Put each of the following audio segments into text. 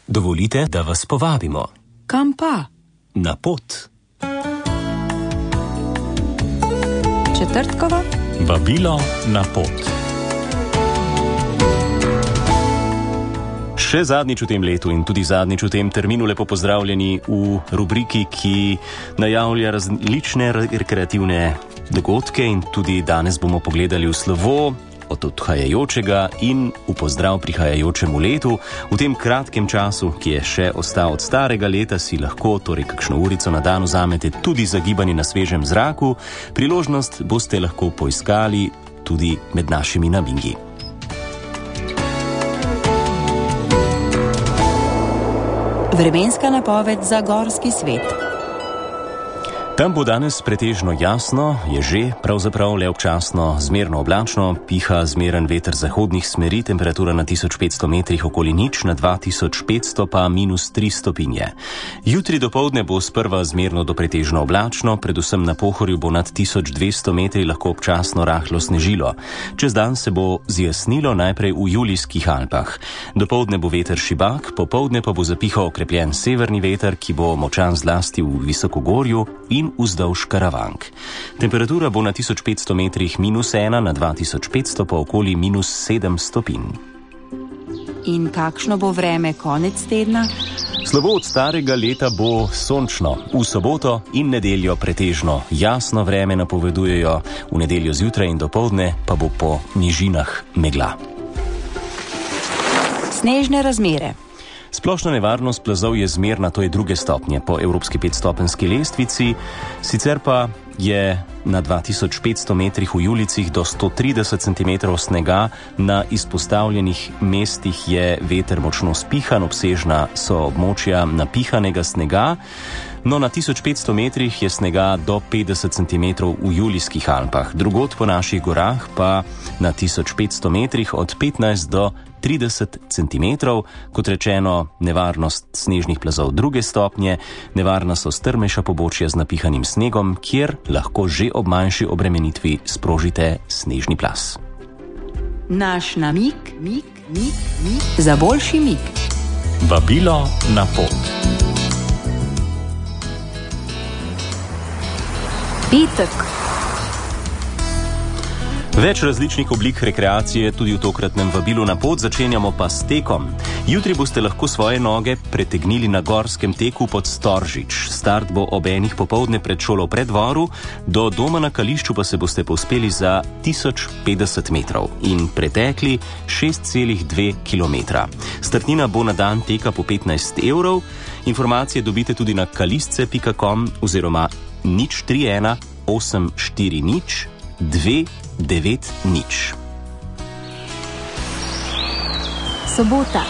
Dovolite, da vas povabimo. Kam pa? Na pot. Četrtkova? Vabilo na pot. Še zadnjič v tem letu in tudi zadnjič v tem terminu lepo pozdravljeni v rubriki, ki najavlja različne rekreativne dogodke in tudi danes bomo pogledali v slovo od odhajajočega in v pozdrav prihajajočemu letu. V tem kratkem času, ki je še ostal od starega leta, si lahko, torej kakšno urico na dan vzamete tudi za gibanje na svežem zraku. Priložnost boste lahko poiskali tudi med našimi namingi. Vremenska napoved za gorski svet. Tam bo danes pretežno jasno, je že, pravzaprav le občasno zmerno oblačno, piha zmeren veter zahodnih smeri, temperatura na 1500 metrih okoli nič, na 2500 pa -3 stopinje. Jutri dopoldne bo sprva zmerno do pretežno oblačno, predvsem na Pohorju bo nad 1200 metri lahko občasno rahlo snežilo. Čez dan se bo zjasnilo najprej v Julijskih Alpah. Dopoldne bo veter šibak, popoldne pa bo zapihal okrepljen severni veter, ki bo močan zlasti v Visokogorju in vzdolž Karavank. Temperatura bo na 1500 metrih -1, na 2500 pa okoli -7 stopinj. In kakšno bo vreme konec tedna? Slovo od starega leta bo sončno. V soboto in nedeljo pretežno jasno vreme napovedujejo, v nedeljo zjutraj in dopoldne pa bo po nižinah megla. Snežne razmere. Splošna nevarnost plazov je zmerna, to je 2. stopnje po evropski 5-stopenjski lestvici, sicer pa je na 2500 metrih v Julijcih do 130 cm snega, na izpostavljenih mestih je veter močno spihan, obsežna so območja napihanega snega. No, na 1500 metrih je snega do 50 cm v Julijskih Alpah, drugod po naših gorah pa na 1500 metrih od 15 do 30 cm, kot rečeno, nevarnost snežnih plazov 2. stopnje, nevarna so strmejša pobočja z napihanim snegom, kjer lahko že ob manjši obremenitvi sprožite snežni plaz. Naš namig za boljši mig. Vabilo na pot. Petek. Več različnih oblik rekreacije tudi v tokratnem vabilu na pot, začenjamo pa s tekom. Jutri boste lahko svoje noge pretegnili na gorskem teku pod Storžič. Start bo ob 1 popoldne pred šolo v Preddvoru, do doma na Kališču pa se boste povzpeli za 1050 metrov in pretekli 6,2 km. Startnina bo na dan teka po 15 evrov. Informacije dobite tudi na kalisce.com oziroma 031 840 290. Sobota.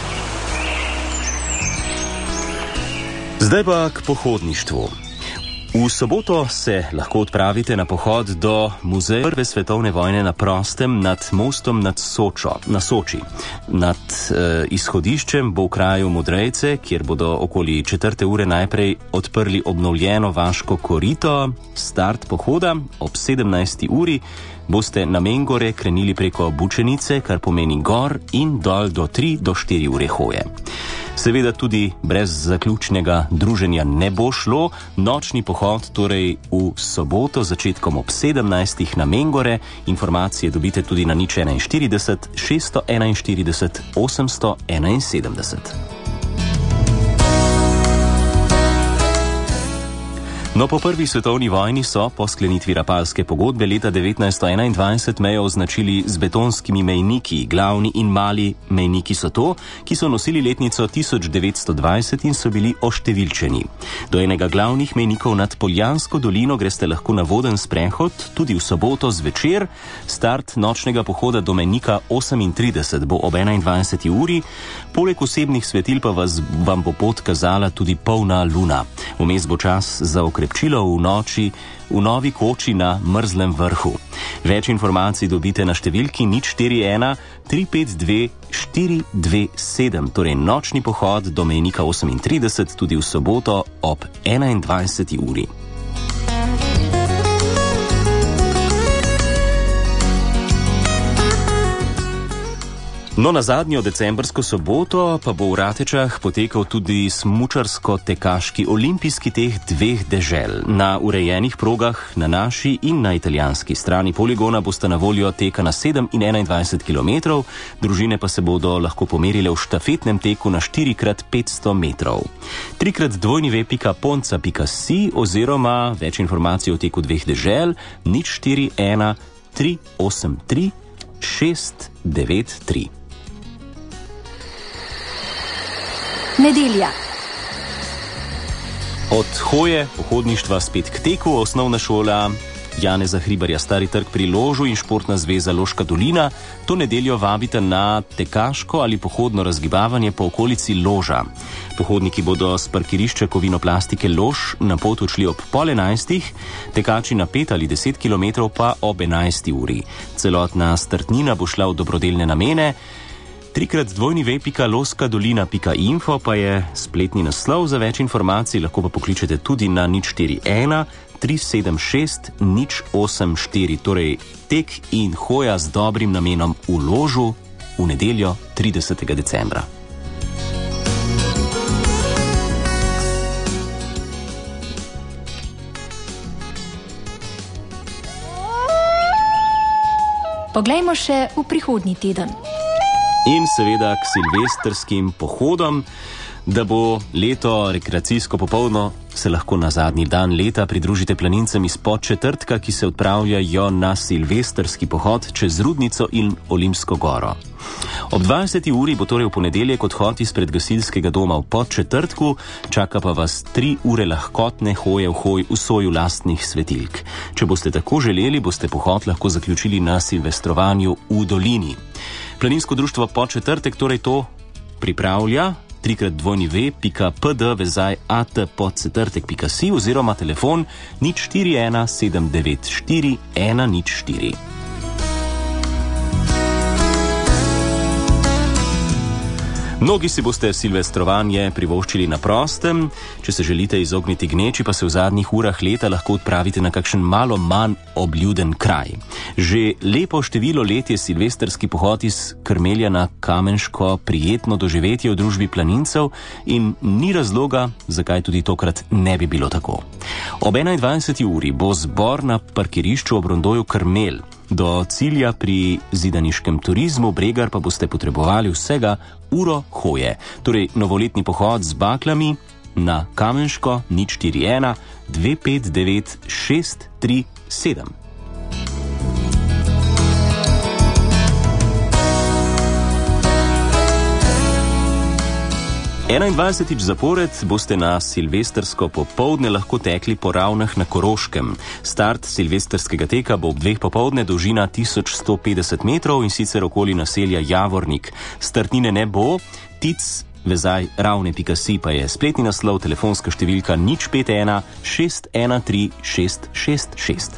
Zdaj pa k pohodništvu. V soboto se lahko odpravite na pohod do muzeja prve svetovne vojne na prostem nad mostom na Soči. Nad izhodiščem bo v kraju Modrejce, kjer bodo okoli 4. ure najprej odprli obnovljeno vaško korito. Start pohoda ob 17. uri boste na Mengore krenili preko Bučenice, kar pomeni gor in dol do 3 do 4 ure hoje. Seveda tudi brez zaključnega druženja ne bo šlo. Nočni pohod torej v soboto začetkom ob 17. na Mengore. Informacije dobite tudi na 041 641 871. No, po prvi svetovni vojni so po sklenitvi Rapalske pogodbe leta 1921 mejo označili z betonskimi mejniki. Glavni in mali mejniki so to, ki so nosili letnico 1920 in so bili oštevilčeni. Do enega glavnih mejnikov nad Poljansko dolino greste lahko na voden sprehod, tudi v soboto zvečer. Start nočnega pohoda do mejnika 38 bo ob 21. uri. Poleg osebnih svetil pa vam bo pot kazala tudi polna luna. Vmes bo čas za okrepčilo v noči v Novi Koči na Mrzlem vrhu. Več informacij dobite na številki 041 352 427, torej nočni pohod do mejnika 38 tudi v soboto ob 21. uri. No, na zadnjo decembrsko soboto pa bo v Ratečah potekal tudi smučarsko-tekaški olimpijski tek dveh dežel. Na urejenih progah na naši in na italijanski strani poligona bosta na voljo teka na 7 in 21 km, družine pa se bodo lahko pomerile v štafetnem teku na 4x500 metrov. 3x2v.ponca.si oziroma več informacij o teku dveh dežel 041 383 693. Nedelja. Od hoje, pohodništva spet k teku, osnovna šola Janeza Hribarja Stari trg pri Ložu in Športna zveza Loška dolina to nedeljo vabita na tekaško ali pohodno razgibavanje po okolici Loža. Pohodniki bodo s parkirišča Kovinoplastike Lož na pot odšli ob 10:30, tekači na 5 ali 10 km pa ob 11. uri. Celotna startnina bo šla v dobrodelne namene. 3x2v.loskadolina.info pa je spletni naslov. Za več informacij lahko pa pokličete tudi na 041 376 084, torej tek in hoja z dobrim namenom v Ložu v nedeljo 30. decembra. Poglejmo še v prihodnji teden. In seveda k silvestrskim pohodom, da bo leto rekreacijsko popoldne, se lahko na zadnji dan leta pridružite planincem iz Podčetrtka, ki se odpravljajo na silvestrski pohod čez Rudnico in Olimsko goro. Ob 20. uri bo torej v ponedeljek odhod izpred gasilskega doma v Podčetrtku, čaka pa vas 3 ure lahkotne hoje v soju lastnih svetilk. Če boste tako želeli, boste pohod lahko zaključili na silvestrovanju v dolini. Planinsko društvo Podčetrtek torej to pripravlja 3x2v.pd@podcetrtek.si oziroma telefon 041 794 104. Mnogi si boste silvestrovanje privoščili na prostem, če se želite izogniti gneči, pa se v zadnjih urah leta lahko odpravite na kakšen malo manj obljuden kraj. Že lepo število let je silvestrski pohod iz Krmelja na Kamenško prijetno doživetje v družbi planincev in ni razloga, zakaj tudi tokrat ne bi bilo tako. Ob 21. uri bo zbor na parkirišču ob rondoju Krmelj. Do cilja pri zidaniškem turizmu Bregar pa boste potrebovali vsega uro hoje. Torej novoletni pohod z baklami na Kamenško 041 259 637. 21. zapored boste na silvestrsko popoldne lahko tekli po ravnah na Koroškem. Start silvestrskega teka bo ob 2 popoldne, dolžina 1150 metrov in sicer okoli naselja Javornik. Startnine ne bo, ravne.si pa je spletni naslov, telefonska številka 051 613 666.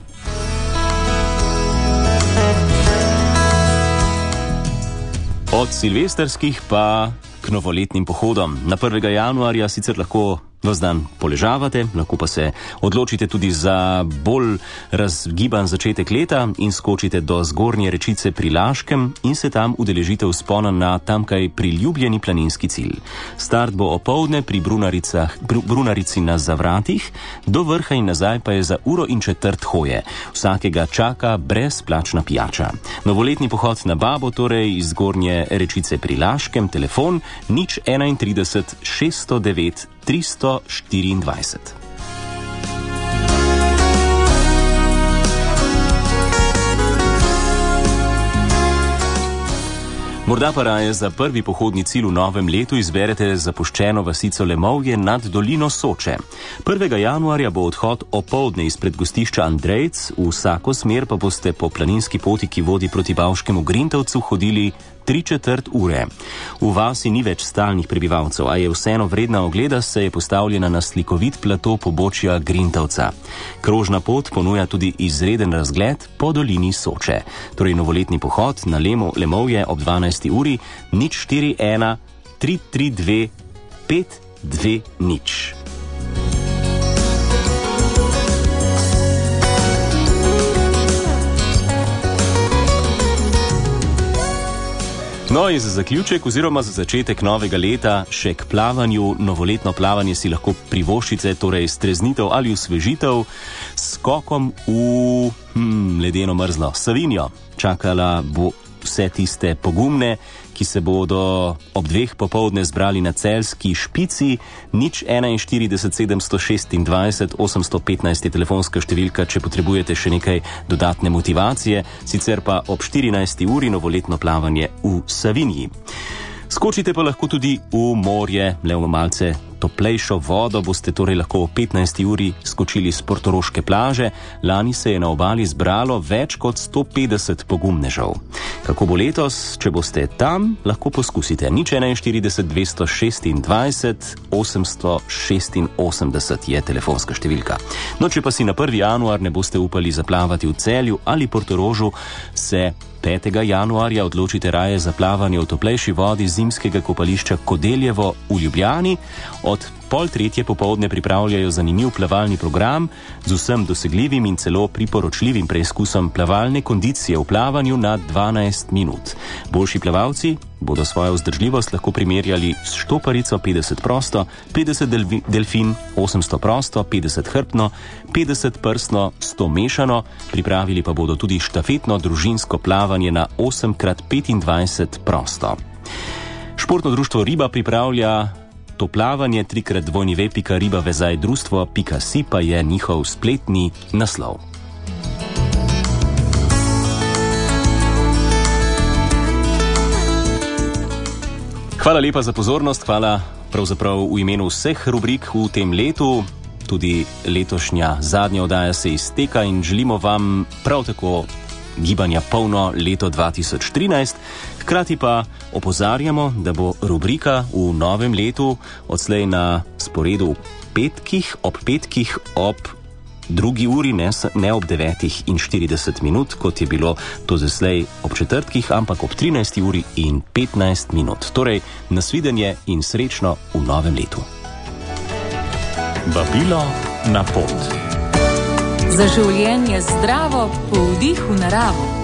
Od silvestrskih pa k novoletnim pohodom. Na 1. januarja sicer lahko ves dan poležavate, lahko pa se odločite tudi za bolj razgiban začetek leta in skočite do Zgornje Rečice pri Laškem in se tam udeležite vzpona na tamkaj priljubljeni planinski cilj. Start bo opoldne pri Brunarici na Zavratih, do vrha in nazaj pa je za 1,25 ure hoje. Vsakega čaka brezplačna pijača. Novoletni pohod na Babo, torej iz Zgornje Rečice pri Laškem, telefon 031 609 324. Morda pa raje za prvi pohodni cilj v novem letu izberete zapuščeno vasico Lemovje nad dolino Soče. 1. januarja bo odhod opoldne izpred gostišča Andrejc, v vsako smer pa boste po planinski poti, ki vodi proti Bavškemu Grintovcu, hodili 3/4 ure. V vasi ni več stalnih prebivalcev, a je vseeno vredna ogleda, saj je postavljena na slikovit plato pobočja Grintovca. Krožna pot ponuja tudi izreden razgled po dolini Soče. Torej novoletni pohod na Lemovje ob 12. uri 041 332 520. No in za zaključek oziroma za začetek novega leta še k plavanju. Novoletno plavanje si lahko privoščite, torej streznitev ali osvežitev s skokom v ledeno mrzlo Savinjo. Čakala bo vse tiste pogumne, ki se bodo ob 2 popoldne zbrali na celjski Špici. 041 726 815 je telefonska številka, če potrebujete še nekaj dodatne motivacije, sicer pa ob 14. uri novoletno plavanje v Savinji. Skočite pa lahko tudi v morje, le v malce toplejšo vodo boste torej lahko ob 15. uri skočili s portoroške plaže. Lani se je na obali zbralo več kot 150 pogumnežev. Kako bo letos, če boste tam, lahko poskusite. 041 226 886 je telefonska številka. No, če pa si na 1. januar ne boste upali zaplavati v Celju ali Portorožu, se 5. januarja odločite raje za plavanje v toplejši vodi zimskega kopališča Kodeljevo v Ljubljani. Od 2:30 popoldne pripravljajo zanimiv plavalni program z vsem dosegljivim in celo priporočljivim preizkusom plavalne kondicije v plavanju na 12 minut. Boljši plavalci bodo svojo vzdržljivost lahko primerjali s štoparico 50 prosto, 50 delfin, 800 prosto, 50 hrbtno, 50 prstno, 100 mešano, pripravili pa bodo tudi štafetno družinsko plavanje na 8x25 prosto. Športno društvo Riba pripravlja to plavanje, 3x2ribavezajdrustvo.si pa je njihov spletni naslov. Hvala lepa za pozornost, hvala pravzaprav v imenu vseh rubrik v tem letu. Tudi letošnja zadnja oddaja se izteka in želimo vam prav tako gibanja polno leto 2013. Hkrati pa opozarjamo, da bo rubrika v novem letu odslej na sporedu ob petkih ob 2. uri, ne ob 9:40, kot je bilo to zaslej ob četrtkih, ampak ob 13:15. Torej, nasvidenje in srečno v novem letu. Vabilo na pot. Za življenje zdravo, po vdihu naravo.